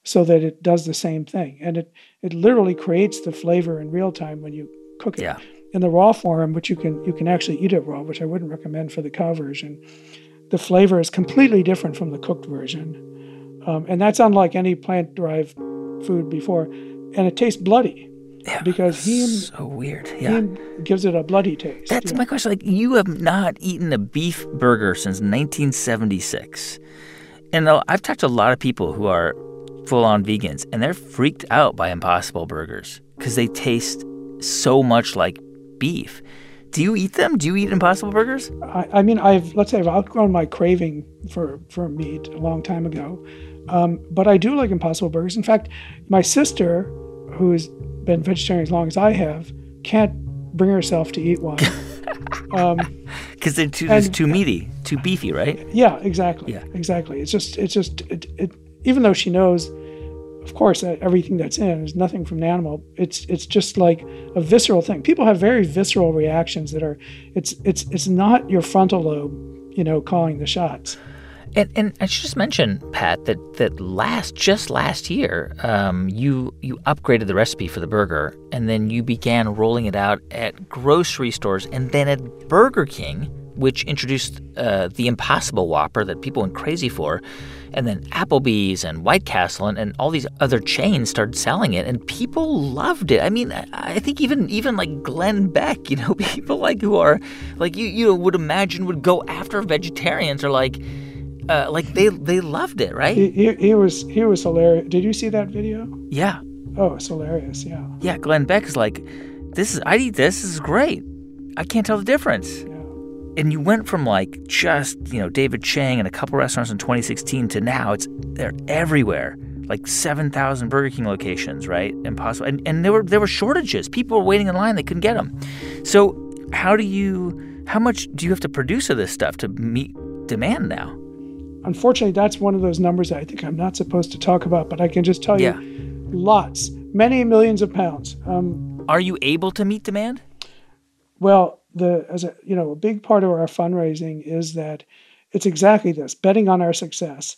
so that it does the same thing. And it literally creates the flavor in real time when you cook it. Yeah. In the raw form, which you can actually eat it raw, which I wouldn't recommend for the cow version, the flavor is completely different from the cooked version. And that's unlike any plant-derived food before. And it tastes bloody. Yeah, because so weird. Yeah. heme gives it a bloody taste. That's my question. Like, you have not eaten a beef burger since 1976. And I've talked to a lot of people who are full-on vegans, and they're freaked out by Impossible Burgers because they taste so much like beef. Do you eat them? Do you eat Impossible Burgers? I mean, I've outgrown my craving for meat a long time ago. But I do like Impossible Burgers. In fact, my sister, who has been vegetarian as long as I have, can't bring herself to eat one. Because they're too meaty, too beefy, right? Yeah, exactly. Yeah. Exactly. It's just even though she knows, of course, that everything that's in is nothing from an animal, it's just like a visceral thing. People have very visceral reactions that are, it's not your frontal lobe, calling the shots. And I should just mention, Pat, that last year, you upgraded the recipe for the burger, and then you began rolling it out at grocery stores and then at Burger King, which introduced the Impossible Whopper that people went crazy for, and then Applebee's and White Castle and all these other chains started selling it, and people loved it. I mean, I think even like Glenn Beck, people like who are like you would imagine would go after vegetarians or like they loved it, right? He was hilarious. Did you see that video? Yeah. Oh, it's hilarious. Yeah. Yeah, Glenn Beck is like, I'd eat this. This is great. I can't tell the difference. Yeah. And you went from like just David Chang and a couple restaurants in 2016 to now they're everywhere. Like 7,000 Burger King locations, right? Impossible. And there were shortages. People were waiting in line. They couldn't get them. So how much do you have to produce of this stuff to meet demand now? Unfortunately, that's one of those numbers that I think I'm not supposed to talk about, but I can just tell you lots, many millions of pounds. Are you able to meet demand? Well, a big part of our fundraising is that it's exactly this, betting on our success.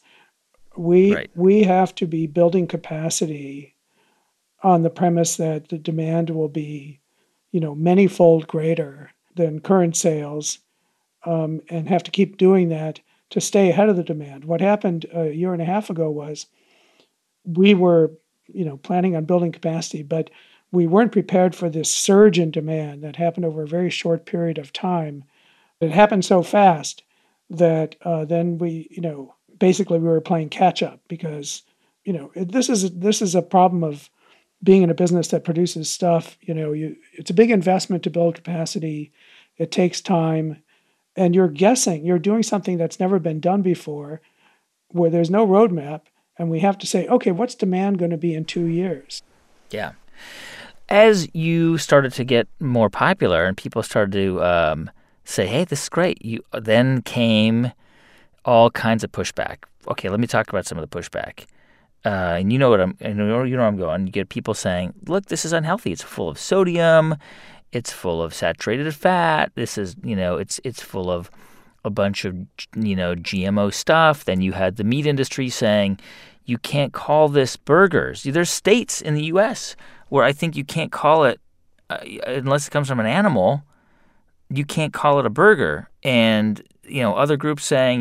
We have to be building capacity on the premise that the demand will be, many-fold greater than current sales, and have to keep doing that to stay ahead of the demand. What happened a year and a half ago was we were, planning on building capacity, but we weren't prepared for this surge in demand that happened over a very short period of time. It happened so fast that then we, basically we were playing catch up because, this is a problem of being in a business that produces stuff. It's a big investment to build capacity. It takes time. And you're doing something that's never been done before, where there's no roadmap, and we have to say, okay, what's demand going to be in 2 years? Yeah. As you started to get more popular and people started to say, hey, this is great, then came all kinds of pushback. Okay, let me talk about some of the pushback. And you know where I'm going. You get people saying, look, this is unhealthy. It's full of sodium. It's full of saturated fat. This is, it's full of a bunch of, GMO stuff. Then you had the meat industry saying you can't call this burgers. There's states in the U.S. where I think you can't call it, unless it comes from an animal, you can't call it a burger. And, other groups saying,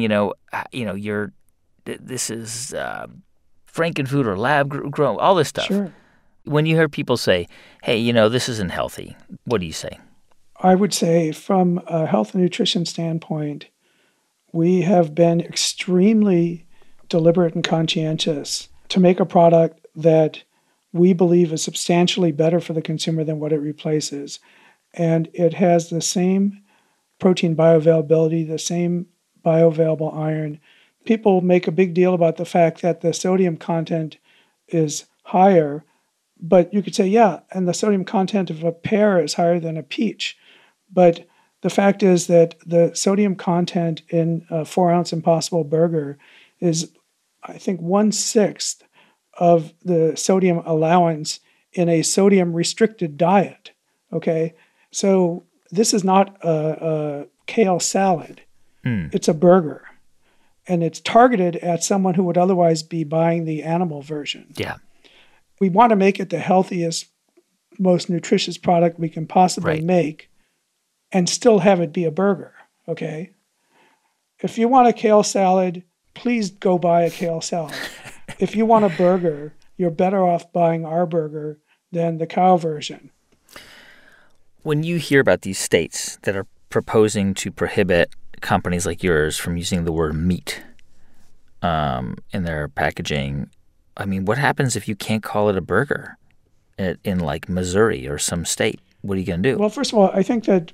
this is Frankenfood or lab grown, all this stuff. Sure. When you hear people say, hey, this isn't healthy, what do you say? I would say from a health and nutrition standpoint, we have been extremely deliberate and conscientious to make a product that we believe is substantially better for the consumer than what it replaces. And it has the same protein bioavailability, the same bioavailable iron. People make a big deal about the fact that the sodium content is higher. But you could say, yeah, and the sodium content of a pear is higher than a peach. But the fact is that the sodium content in a 4-ounce Impossible Burger is, I think, 1/6 of the sodium allowance in a sodium-restricted diet, okay? So this is not a kale salad. It's a burger. and it's targeted at someone who would otherwise be buying the animal version. Yeah. We want to make it the healthiest, most nutritious product we can possibly make and still have it be a burger, okay? If you want a kale salad, please go buy a kale salad. If you want a burger, you're better off buying our burger than the cow version. When you hear about these states that are proposing to prohibit companies like yours from using the word meat in their packaging, I mean, what happens if you can't call it a burger in like Missouri or some state? What are you going to do? Well, first of all, I think that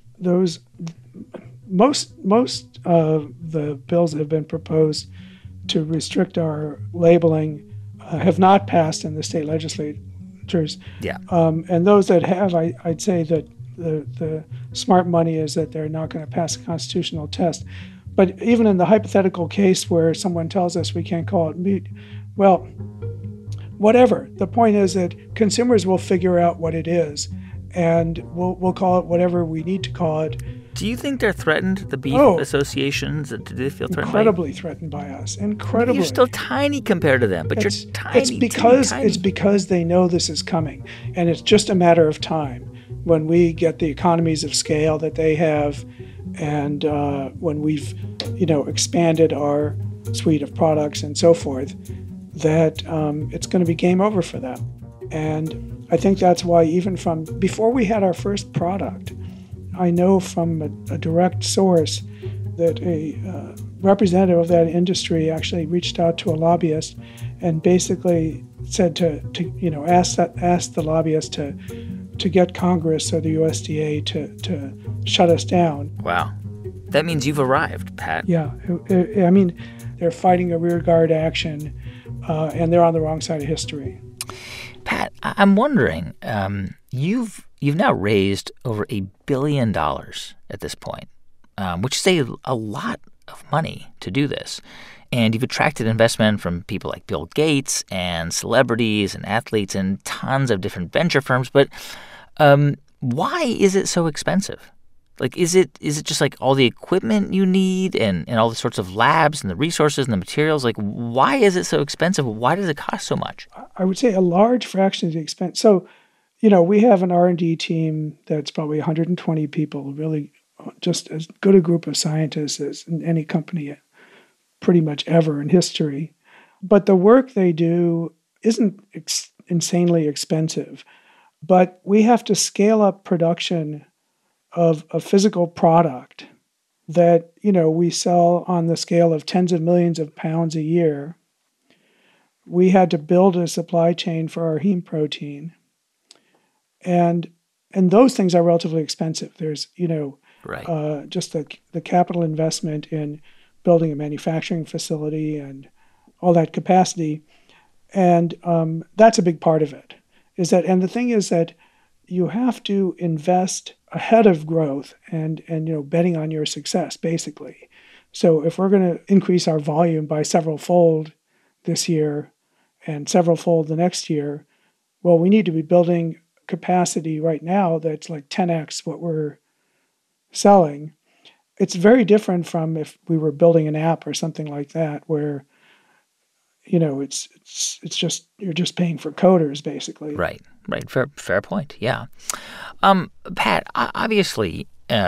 most of the bills that have been proposed to restrict our labeling have not passed in the state legislatures. Yeah. And those that have, I'd say that the smart money is that they're not going to pass a constitutional test. But even in the hypothetical case where someone tells us we can't call it meat, well, whatever. The point is that consumers will figure out what it is, and we'll call it whatever we need to call it. Do you think they're threatened, the beef associations? Do they feel threatened? Incredibly threatened by us. Incredibly. You're still tiny compared to them, but you're tiny. It's because they know this is coming, and it's just a matter of time when we get the economies of scale that they have, and when we've, expanded our suite of products and so forth, that it's going to be game over for them. And I think that's why even from before we had our first product, I know from a direct source that a representative of that industry actually reached out to a lobbyist and basically said to ask the lobbyist to get Congress or the USDA to shut us down. Wow. That means you've arrived, Pat. Yeah. I mean, they're fighting a rearguard action, and they're on the wrong side of history. Pat, I'm wondering, you've now raised over $1 billion at this point, which is a lot of money to do this. And you've attracted investment from people like Bill Gates and celebrities and athletes and tons of different venture firms. But why is it so expensive? Like, is it just like all the equipment you need and all the sorts of labs and the resources and the materials? Like, why is it so expensive? Why does it cost so much? I would say a large fraction of the expense. So, we have an R&D team that's probably 120 people, really just as good a group of scientists as in any company pretty much ever in history. But the work they do isn't insanely expensive. But we have to scale up production of a physical product that, we sell on the scale of tens of millions of pounds a year. We had to build a supply chain for our heme protein. And those things are relatively expensive. There's, just the capital investment in building a manufacturing facility and all that capacity. And that's a big part of it. And the thing is that you have to invest ahead of growth and betting on your success, basically. So if we're going to increase our volume by several-fold this year and several-fold the next year, well, we need to be building capacity right now that's like 10x what we're selling. It's very different from if we were building an app or something like that, where it's just you're just paying for coders basically. Right. Fair point. Yeah. Pat, obviously,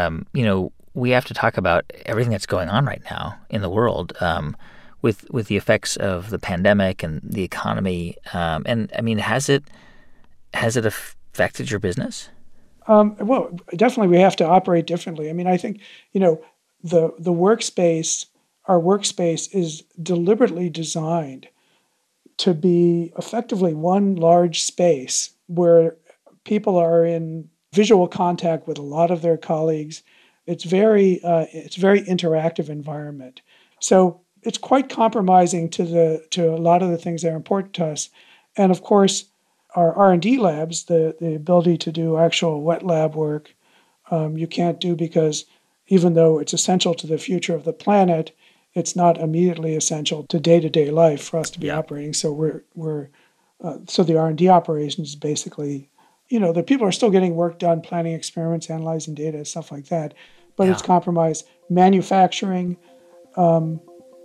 we have to talk about everything that's going on right now in the world with the effects of the pandemic and the economy. And I mean, has it affected your business? Well, definitely we have to operate differently. I mean, I think, the workspace, our workspace is deliberately designed to be effectively one large space where people are in visual contact with a lot of their colleagues. It's very interactive environment. So it's quite compromising to a lot of the things that are important to us. And of course, our R&D labs, the ability to do actual wet lab work, you can't do because even though it's essential to the future of the planet, it's not immediately essential to day-to-day life for us to be operating. So so the R&D operations basically, the people are still getting work done, planning experiments, analyzing data, stuff like that, but it's compromised. Manufacturing,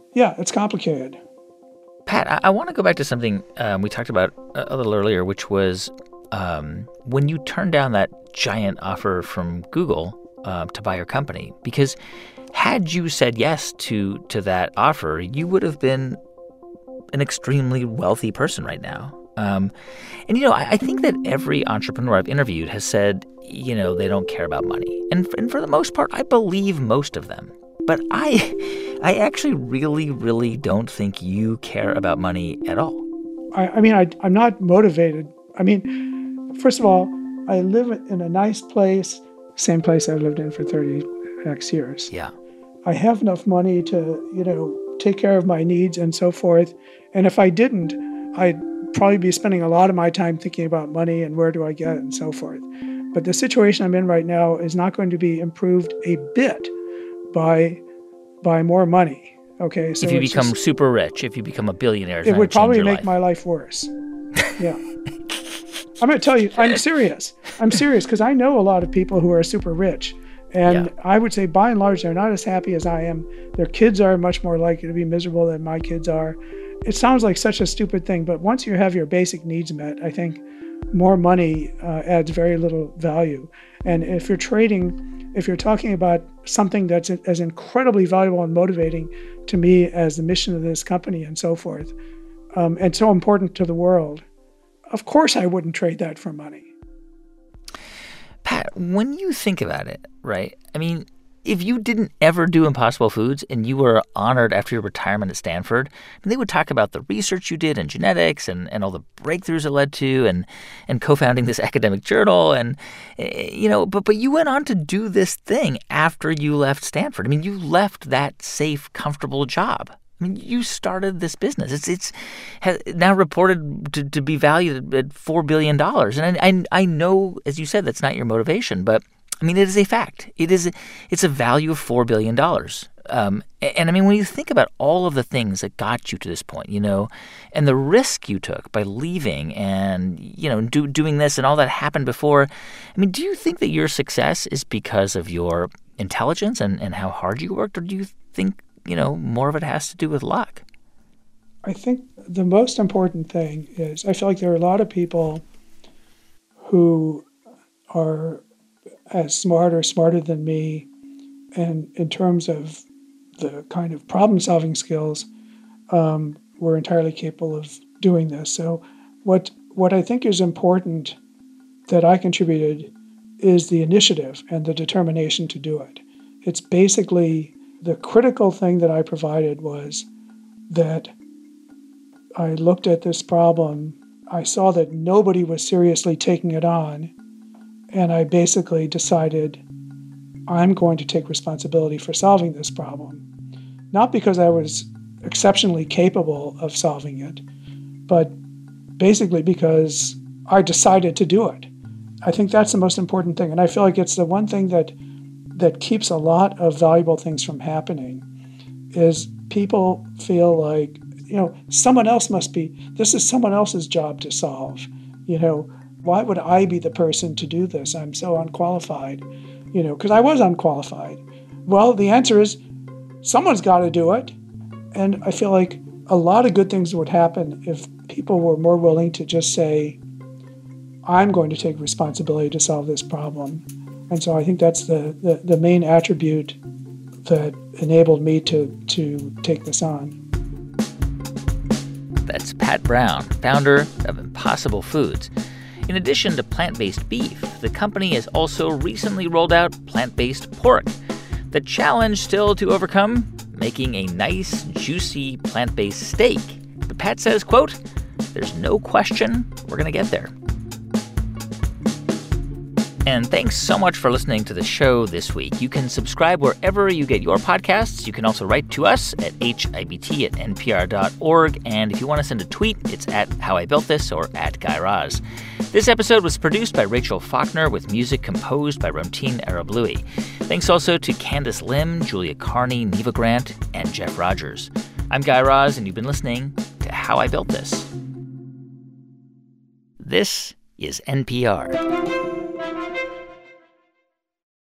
Yeah, it's complicated. Pat, I want to go back to something we talked about a little earlier, which was when you turned down that giant offer from Google to buy your company. Because had you said yes to that offer, you would have been an extremely wealthy person right now. And, I think that every entrepreneur I've interviewed has said, they don't care about money. And for the most part, I believe most of them. But I actually really, really don't think you care about money at all. I'm not motivated. First of all, I live in a nice place, same place I've lived in for 30x years. Yeah. I have enough money to, take care of my needs and so forth. And if I didn't, I'd probably be spending a lot of my time thinking about money and where do I get it and so forth. But the situation I'm in right now is not going to be improved a bit by more money. Okay. So if you become super rich, if you become a billionaire, it would probably make my life worse. Yeah. I'm going to tell you, I'm serious. Because I know a lot of people who are super rich. And I would say, by and large, they're not as happy as I am. Their kids are much more likely to be miserable than my kids are. It sounds like such a stupid thing, but once you have your basic needs met, I think more money adds very little value. And if you're talking about something that's as incredibly valuable and motivating to me as the mission of this company and so forth, and so important to the world, of course I wouldn't trade that for money. Pat, when you think about it, right? If you didn't ever do Impossible Foods and you were honored after your retirement at Stanford, they would talk about the research you did in genetics and all the breakthroughs it led to and co-founding this academic journal. And, but you went on to do this thing after you left Stanford. You left that safe, comfortable job. You started this business. It's now reported to be valued at $4 billion. And I know, as you said, that's not your motivation, but it is a fact. It's a value of $4 billion. And when you think about all of the things that got you to this point, and the risk you took by leaving and, doing this and all that happened before, do you think that your success is because of your intelligence and how hard you worked, or do you think, more of it has to do with luck? I think the most important thing is I feel like there are a lot of people who are as smart or smarter than me, and in terms of the kind of problem-solving skills, were entirely capable of doing this. So what I think is important that I contributed is the initiative and the determination to do it. It's basically the critical thing that I provided was that I looked at this problem, I saw that nobody was seriously taking it on, and I basically decided I'm going to take responsibility for solving this problem. Not because I was exceptionally capable of solving it, but basically because I decided to do it. I think that's the most important thing. And I feel like it's the one thing that keeps a lot of valuable things from happening is people feel like, this is someone else's job to solve. Why would I be the person to do this? I'm so unqualified, because I was unqualified. Well, the answer is someone's got to do it. And I feel like a lot of good things would happen if people were more willing to just say, I'm going to take responsibility to solve this problem. And so I think that's the main attribute that enabled me to take this on. That's Pat Brown, founder of Impossible Foods. In addition to plant-based beef, the company has also recently rolled out plant-based pork. The challenge still to overcome, making a nice, juicy plant-based steak. But Pat says, quote, there's no question we're going to get there. And thanks so much for listening to the show this week. You can subscribe wherever you get your podcasts. You can also write to us at hibt@npr.org. And if you want to send a tweet, it's at HowIBuiltThis or at Guy Raz. This episode was produced by Rachel Faulkner with music composed by Ramtin Arablouei. Thanks also to Candace Lim, Julia Carney, Neva Grant, and Jeff Rogers. I'm Guy Raz, and you've been listening to How I Built This. This is NPR.